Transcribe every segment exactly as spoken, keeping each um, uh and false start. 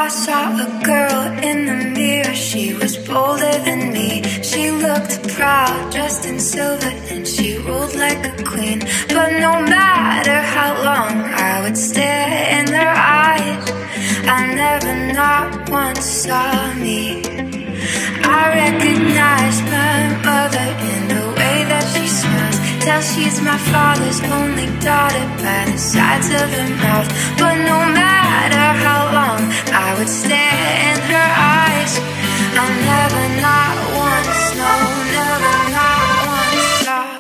I saw a girl in the mirror, she was bolder than me. She looked proud, dressed in silver, and she ruled like a queen. But no matter how long I would stare in her eyes, I never, not once, saw me. I recognized my mother in the way that she smiles. Tell she's my father's only daughter by the sides of her mouth. But no matter how long I would stare in her eyes, I'll never, not once, no, never, not once stop.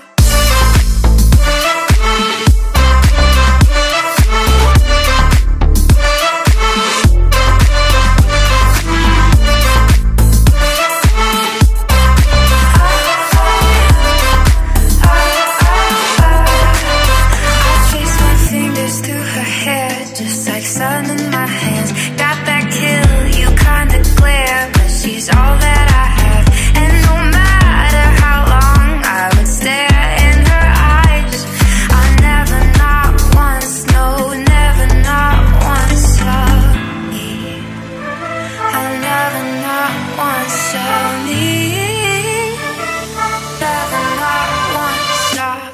Sun in my hands, got that kill you kinda glare, but she's all that I have. And no matter how long I would stare in her eyes, I'll never, not once, no, never, not once saw me. I'll never, not once saw me. Never, not once saw me.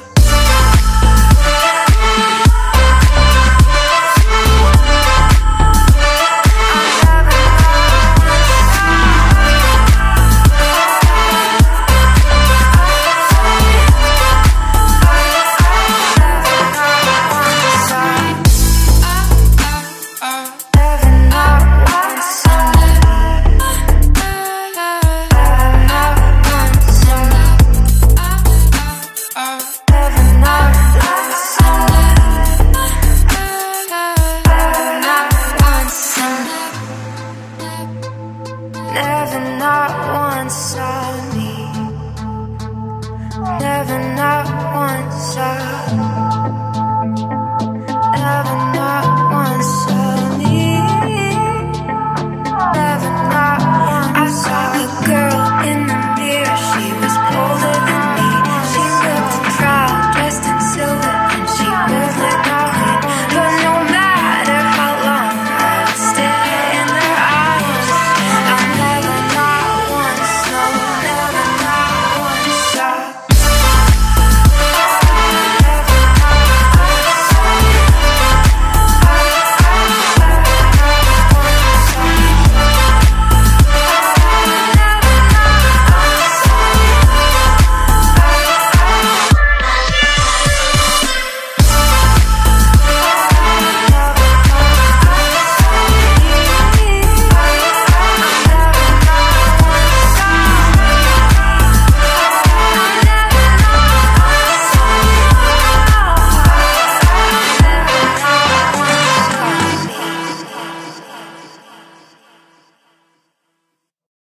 Never, not once saw me. Never, not once saw me.